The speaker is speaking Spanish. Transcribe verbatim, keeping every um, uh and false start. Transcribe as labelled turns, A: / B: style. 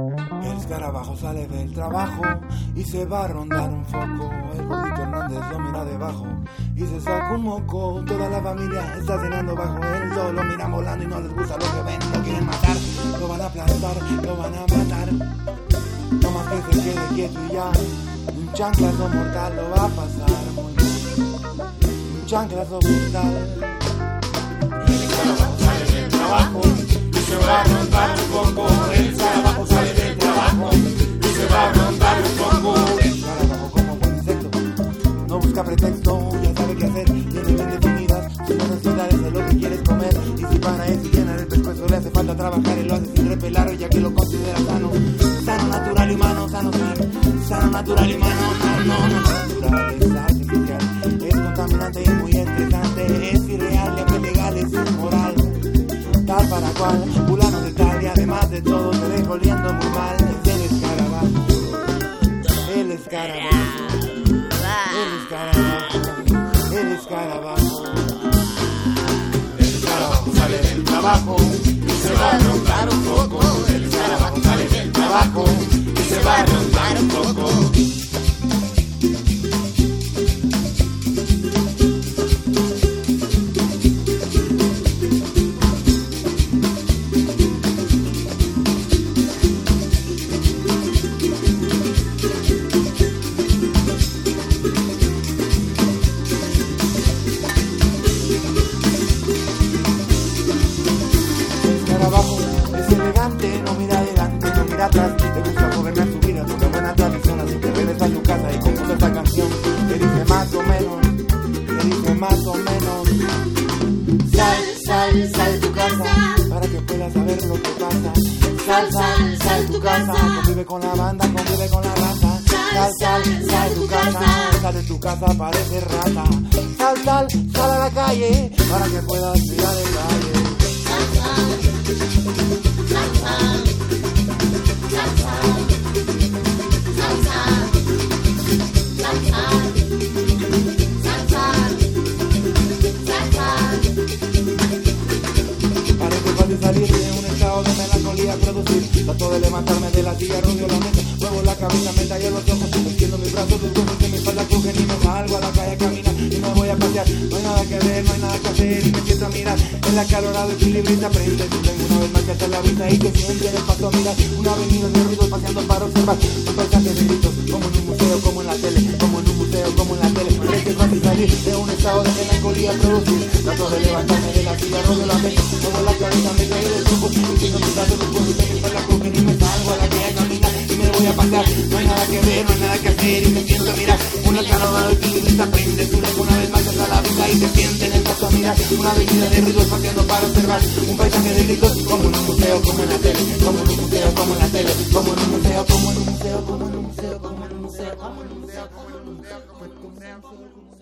A: El escarabajo sale del trabajo y se va a rondar un foco. El gordito Hernández lo mira debajo y se saca un moco. Toda la familia está cenando bajo el sol. Lo miran volando y no les gusta lo que ven. Lo quieren matar, lo van a aplastar, lo van a matar. No más que se quede quieto y ya. Un chanclazo mortal lo va a pasar muy bien. Un chanclazo brutal. Y el escarabajo sale del trabajo y se va a rondar un foco. El escarabajo sale del trabajo y se va a rondar un foco. El escarabajo como buen insecto no busca pretexto, ya sabe qué hacer, tiene bien definidas sus necesidades de lo que quieres comer. Y si para eso llenar el pescuezo le hace falta trabajar y lo hace sin repelar, ya que lo considera sano. Sano, natural y humano, sano, sano. Sano, natural y humano, no, no, no. Natural es artificial, es contaminante y muy estresante. Es irreal, ya que legal es inmoral. Tal para cual, fulano de tal y además de todo te dejo oliendo muy mal. Es el escarabajo, el escarabajo, el escarabajo, el escarabajo. El escarabajo sale del trabajo y se va a rondar un poco. El escarabajo sale del trabajo y se va a rondar un poco. Es elegante, no mira adelante, no mira atrás. Le gusta gobernar su vida, una buena tradición. Así que regresa a su casa y compuso esta canción que dice más o menos, que dice más o menos. Sal, sal, sal tu casa para que puedas saber lo que pasa. Sal, sal, sal tu casa, convive con la banda, convive con la raza. Sal, sal, sal tu casa, sal de tu casa, parece rata. Sal, sal, sal a la calle para que puedas mirar el valle. Parece fácil salir de un estado de melancolía, producir. Trato de levantarme de la silla, rodeo la mesa, muevo la cabeza, me tallo los ojos, extiendo mis brazos, los huesos de mi espalda crujen y me salgo a la calle a caminar y me voy a pasear. No hay nada que ver, no hay nada que hacer y me siento a mirar en la calorada de equilibrista frente. Tengo una vez más que hacer la vista y que siempre en el paso a mirar una avenida de ruidos paseando para observar un paisaje de gritos, como en un museo, como en la tele, como en un museo, como en la tele. Parece fácil salir de un estado de melancolía, producir. Trato de levantarme de la silla, rodeo la mesa, muevo la cabeza, me caigo los ojos, extiendo mis brazos, los huesos de mi espalda crujen y me salgo a la calle a caminar y me voy a pasear. No hay nada que ver, no hay nada que hacer y me siento a mirar una calorada de equilibrista prende. Sube una vez más hasta la vista y se siente en el paso a mirar una avenida de ruidos paseando para observar un paisaje de gritos, como en un museo, como en la tele, como en un museo, como en la tele, como en un museo, como en un museo, como en un museo, como en un museo, como en un museo, como en un museo, como en un museo, como en un museo.